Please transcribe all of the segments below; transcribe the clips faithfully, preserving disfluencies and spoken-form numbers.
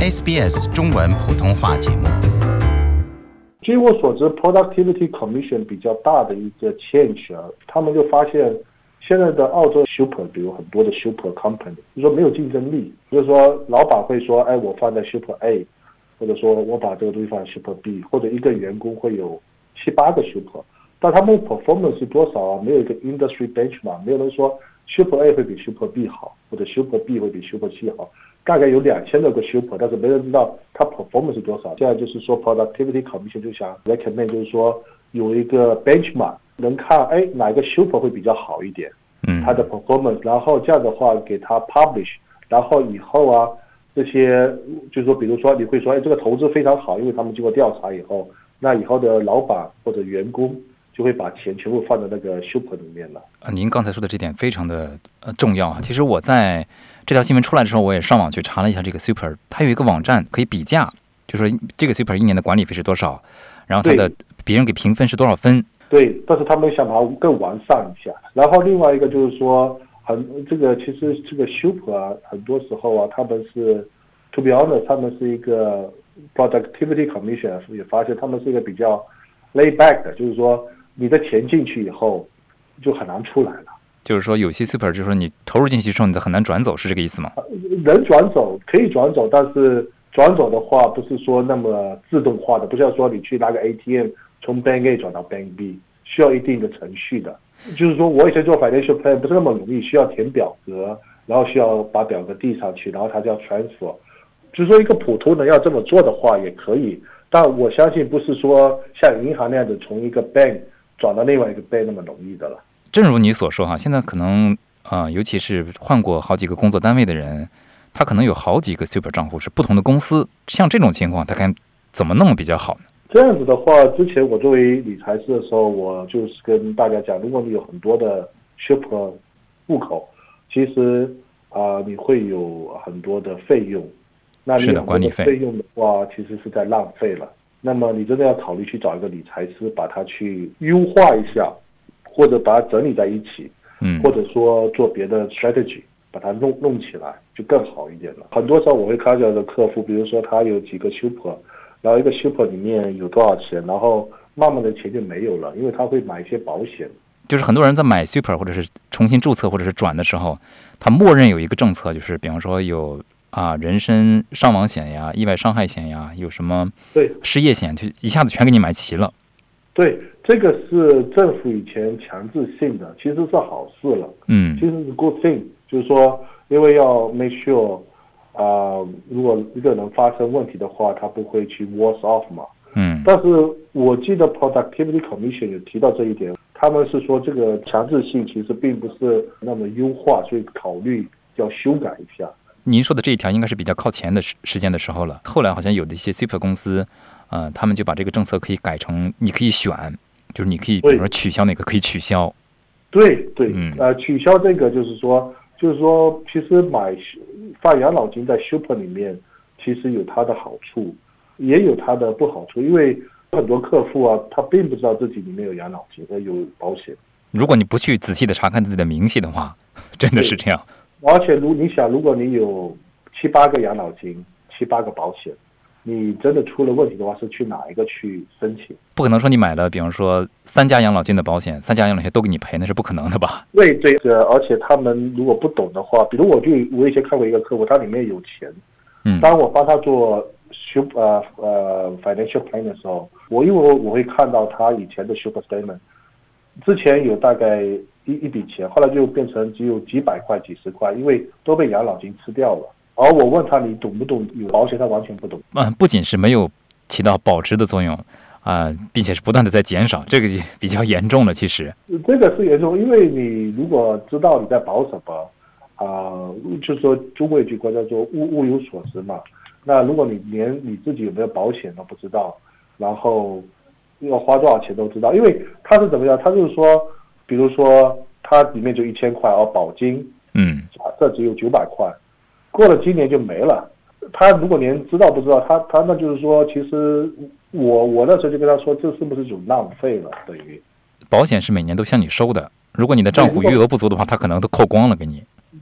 S B S 中文普通话节目。 据我所知 Productivity Commission 比较大的一个 change 啊，他们就发现现在的澳洲 super 比如很多的 super company 就说没有竞争力，就是说老板会说哎，我放在 super A， 或者说我把这个东西放在 super B， 或者一个员工会有七八个 super， 但他们 performance 是多少啊？没有一个 industry benchmark， 没有人说 super A 会比 super B 好，或者 super B 会比 super C 好，大概有两千多个 super， 但是没人知道它 performance 是多少。现在就是说 Productivity Commission 就想 recommend 就是说有一个 benchmark， 能看哎哪一个 super 会比较好一点，嗯，它的 performance， 然后这样的话给它 publish， 然后以后啊这些就是说比如说你会说哎这个投资非常好，因为他们经过调查以后，那以后的老板或者员工就会把钱全部放在那个 super 里面了。 啊，您刚才说的这点非常的呃重要啊。其实我在这条新闻出来的时候，我也上网去查了一下这个 super， 它有一个网站可以比价，就说这个 super 一年的管理费是多少，然后它的别人给评分是多少分。对， 但是他们想把它更完善一下。然后另外一个就是说，很这个其实这个 super 啊，很多时候啊，他们是 to be honest， 他们是一个 productivity commission 也发现他们是一个比较 lay back 的，就是说你的钱进去以后就很难出来了。 就是说有些 super 就是说你投入进去之后你很难转走，是这个意思吗？ 能转走可以转走，但是转走的话不是说那么自动化的，不是要说你去拿个 A T M 从 Bank A 转到 Bank B， 需要一定的程序的。就是说我以前做 financial plan 不是那么容易，需要填表格，然后需要把表格递上去，然后它叫 transfer。就是说一个普通人要这么做的话也可以，但我相信不是说像银行那样子从一个 bank 转到另外一个 bank 那么容易的了。 正如你所说哈，现在可能啊、呃，尤其是换过好几个工作单位的人，他可能有好几个 super 账户是不同的公司，像这种情况他该怎么弄比较好呢？ 这样子的话，之前我作为理财师的时候，我就是跟大家讲，如果你有很多的 super 户口，其实啊、呃、你会有很多的费用，那你有很多的费用的话，其实是在浪费了。那么你真的要考虑去找一个理财师，把它去优化一下，或者把它整理在一起，嗯，或者说做别的 strategy， 把它弄弄起来就更好一点了。很多时候我会看到的客户，比如说他有几个 super， 然后一个 super 里面有多少钱，然后慢慢的钱就没有了，因为他会买一些保险。 就是很多人在买 super 或者是重新注册或者是转的时候，他默认有一个政策，就是比方说有啊人身伤亡险呀、意外伤害险呀，有什么对失业险，就一下子全给你买齐了。 对，这个是政府以前强制性的，其实是好事了。嗯，其实是 good thing， 就是说，因为要 make sure， 啊、呃，如果一个人发生问题的话，他不会去 worse off 嘛。嗯，但是我记得 Productivity Commission 有提到这一点，他们是说这个强制性其实并不是那么优化，所以考虑要修改一下。 您说的这一条应该是比较靠前的时时间的时候了，后来好像有的一些 super 公司。呃，他们就把这个政策可以改成，你可以选，就是你可以，比如说取消哪个可以取消。 对对，嗯，呃，取消这个就是说，就是说，其实买放养老金在 super 里面，其实有它的好处，也有它的不好处，因为很多客户啊，他并不知道自己里面有养老金和有保险。 如果你不去仔细的查看自己的明细的话，真的是这样。 而且如你想，如果你有七八个养老金，七八个保险。你真的出了问题的话，是去哪一个去申请？ 不可能说你买了，比方说三家养老金的保险，三家养老险都给你赔，那是不可能的吧？ 对对，而且他们如果不懂的话，比如我就我以前看过一个客户，他里面有钱，嗯，当我帮他做 super 呃呃 financial plan 的时候，我因为我我会看到他以前的 super statement， 之前有大概一一笔钱，后来就变成只有几百块、几十块，因为都被养老金吃掉了。而我问他你懂不懂有保险，他完全不懂。 嗯，不仅是没有起到保值的作用啊、呃，并且是不断的在减少，这个比较严重了。其实这个是严重，因为你如果知道你在保什么啊、呃，就是说中国有句话叫做物物有所值嘛。那如果你连你自己有没有保险都不知道，然后要花多少钱都知道，因为他是怎么样？他就是说，比如说他里面就一千块，而保金，嗯，假设只有九百块。过了今年就没了，他如果连知道不知道，他他那就是说，其实我我那时候就跟他说，这是不是一种浪费了？等于保险是每年都向你收的，如果你的账户余额不足的话，他可能都扣光了给你。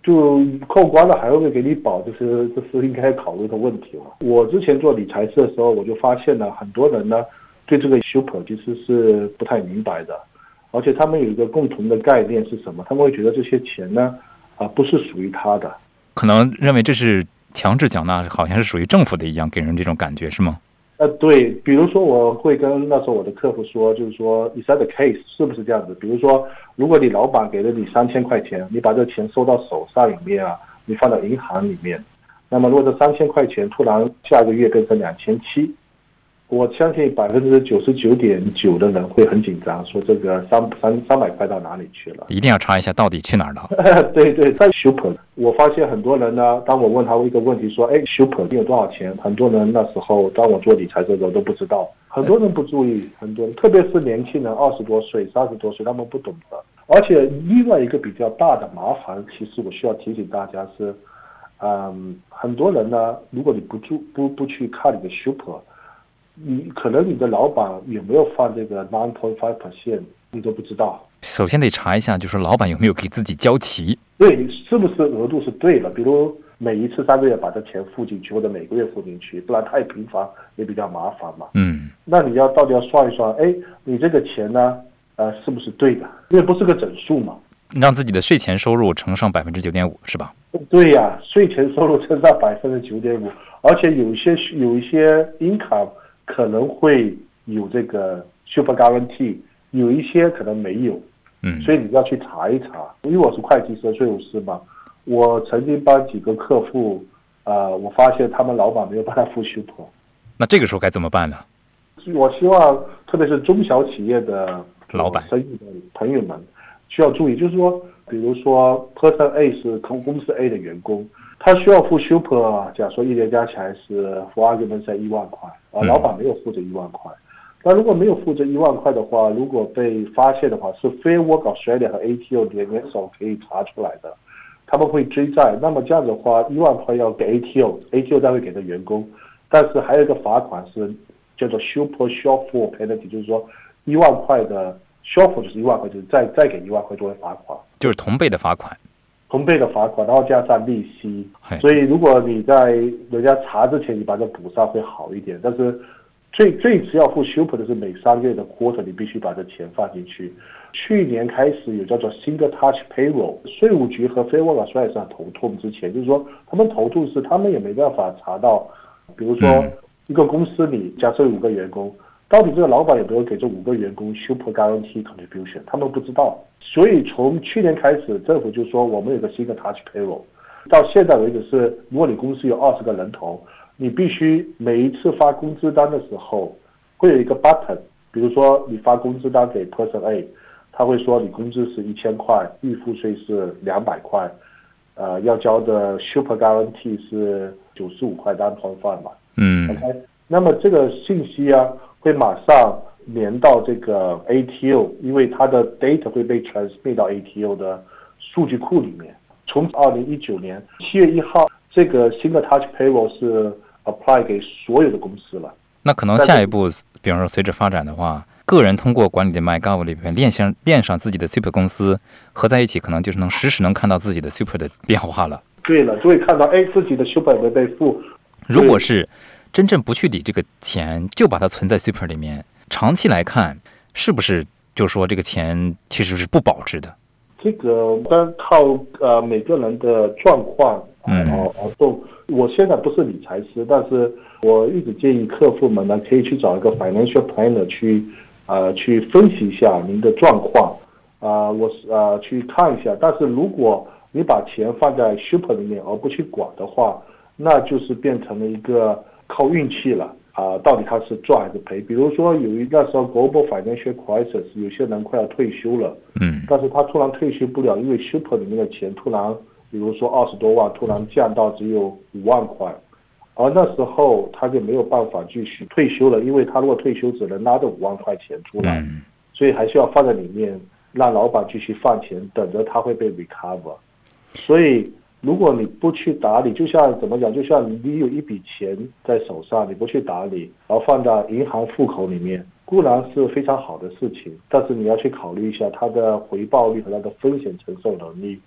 就扣关了还会不会给你保，这是这是应该考虑的问题了。我之前做理财师的时候，我就发现了很多人呢对这个 super 其实是不太明白的，而且他们有一个共同的概念是什么？他们会觉得这些钱呢啊、呃、不是属于他的， 可能认为这是强制缴纳，好像是属于政府的一样，给人这种感觉是吗？ 呃，对，比如说我会跟那时候我的客户说，就是说 is that the case 是不是这样子？比如说，如果你老板给了你三千块钱，你把这钱收到手上里面啊，你放到银行里面，那么如果这三千块钱突然下个月变成两千七，我相信百分之九十九点九的人会很紧张，说这个三三三百块到哪里去了？ 一定要查一下到底去哪儿了。 对对，在 super， 我发现很多人呢，当我问他一个问题说，哎 ，super 你有多少钱？很多人那时候当我做理财的时候都不知道，很多人不注意，很多人，特别是年轻人，二十多岁、三十多岁，他们不懂得。而且另外一个比较大的麻烦，其实我需要提醒大家是，嗯，很多人呢，如果你不注不不去看你的 super。你可能你的老板有没有放这个 nine point five percent， 你都不知道。 首先得查一下，就是老板有没有给自己交齐， 对，是不是额度是对的？比如每一次三个月把这钱付进去，或者每个月付进去，不然太频繁也比较麻烦嘛。 嗯， 那你要到底要算一算，哎，你这个钱呢，呃，是不是对的？因为不是个整数嘛。 让自己的税前收入乘上百分之九点五，是吧？ 对呀、啊，税前收入乘上百分之九点五，而且有一些有一些 income。可能会有这个 super guarantee， 有一些可能没有， 嗯， 所以你要去查一查。因为我是会计师、税务师嘛，我曾经帮几个客户，呃，我发现他们老板没有帮他付 super， 那这个时候该怎么办呢？ 我希望，特别是中小企业的老板、 生意的朋友们需要注意，就是说，比如说 Person A 是公司 A 的员工。他需要付 super， 假如说一年加起来是 for argument say 一万块，啊，老板没有付这一万块。那如果没有付这一万块的话，如果被发现的话，是 Fair Work Australia 和 A T O 联联手可以查出来的，他们会追债。那么这样子的话，一万块要给 A T O，A T O 再会给的员工，但是还有一个罚款是叫做 super shortfall penalty， 就是说一万块的 shortfall 就是一万块，就是再再给一万块作为罚款， 就是同倍的罚款。 同倍的罚款，然后加上利息，所以如果你在人家查之前你把这补上会好一点。但是最最迟要付 super 的是每三个月的 quarter， 你必须把这钱放进去。去年开始有叫做 single touch payroll， 税务局和 Fair Work Australia 上头痛之前，就是说他们头痛是他们也没办法查到，比如说一个公司里假设有五个员工，到底这个老板有没有给这五个员工 super guarantee contribution， 他们不知道。所以从去年开始，政府就说我们有个新的 touch payroll， 到现在为止是，如果你公司有二十个人头，你必须每一次发工资单的时候，会有一个 button， 比如说你发工资单给 person A， 他会说你工资是一千块，预付税是两百块，呃，要交的 super guarantee 是九十五块单团饭嘛。 嗯 ，OK， 那么这个信息啊，会马上连到这个 A T O， 因为它的 data 会被 transmit 到 A T O 的数据库里面。从二零一九年七月一号，这个新的 touch payroll 是 apply 给所有的公司了。 那可能下一步，比方说随着发展的话，个人通过管理的 MyGov 里面链上链上自己的 super 公司合在一起，可能就是能实时能看到自己的 super 的变化了。 对了，就会看到哎自己的 super 有没有被付。 如果是真正不去理这个钱，就把它存在 super 里面，长期来看，是不是就说这个钱其实是不保值的？ 这个单靠呃每个人的状况嗯而动。我现在不是理财师，但是我一直建议客户们呢，可以去找一个 financial planner 去呃去分析一下您的状况啊、呃，我呃去看一下。但是如果你把钱放在 super 里面而不去管的话，那就是变成了一个靠运气了啊、呃，到底他是赚还是赔？比如说有一那时候 global financial crisis， 有些人快要退休了， 嗯， 但是他突然退休不了，因为 super 里面的钱突然，比如说二十多万，突然降到只有五万块，而那时候他就没有办法继续退休了，因为他如果退休只能拿这五万块钱出来， 嗯， 所以还是要放在里面，让老板继续放钱，等着他会被 recover。所以如果你不去打理，就像怎么讲，就像你有一笔钱在手上，你不去打理，然后放在银行户口里面，固然是非常好的事情，但是你要去考虑一下它的回报率和它的风险承受能力。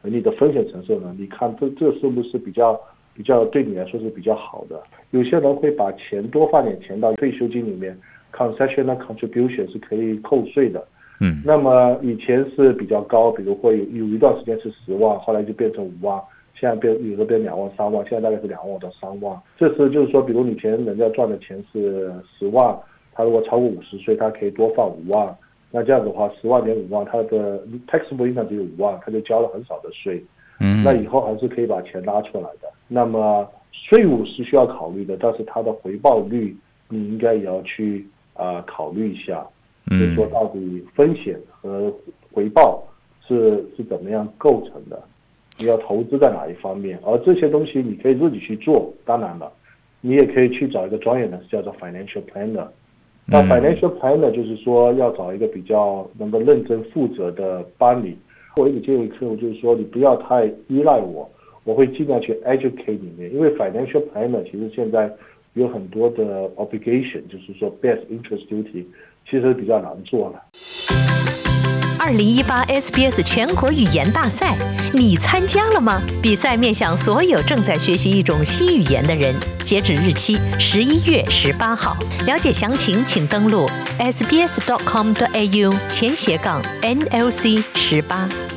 你的风险承受能力，看这这是不是比较比较对你来说是比较好的。有些人会把钱多放点钱到退休金里面 ，concessional contribution 是可以扣税的。 嗯， 那么以前是比较高，比如会有有一段时间是十万，后来就变成五万，现在变有的变两万、三万，现在大概是两万到三万。这是就是说，比如你前人家赚的钱是十万，他如果超过五十岁，他可以多放五万。那这样子的话，十万减五万，他的 taxable income 只有五万，他就交了很少的税。 嗯， 那以后还是可以把钱拉出来的。那么税务是需要考虑的，但是它的回报率你应该也要去啊、呃、考虑一下。就是说，到底风险和回报是是怎么样构成的？你要投资在哪一方面？而这些东西你可以自己去做，当然了，你也可以去找一个专业的叫做 financial planner。那 financial planner 就是说要找一个比较能够认真负责的帮你。我一直建议客户就是说，你不要太依赖我，我会尽量去 educate 里面，因为 financial planner 其实现在有很多的 obligation， 就是说 best interest duty。其实比较难做了。 二零一八 S B S 全国语言大赛，你参加了吗？比赛面向所有正在学习一种新语言的人，截止日期十一月十八号。了解详情，请登录 s b s dot com dot a u 前斜杠 N L C 十八。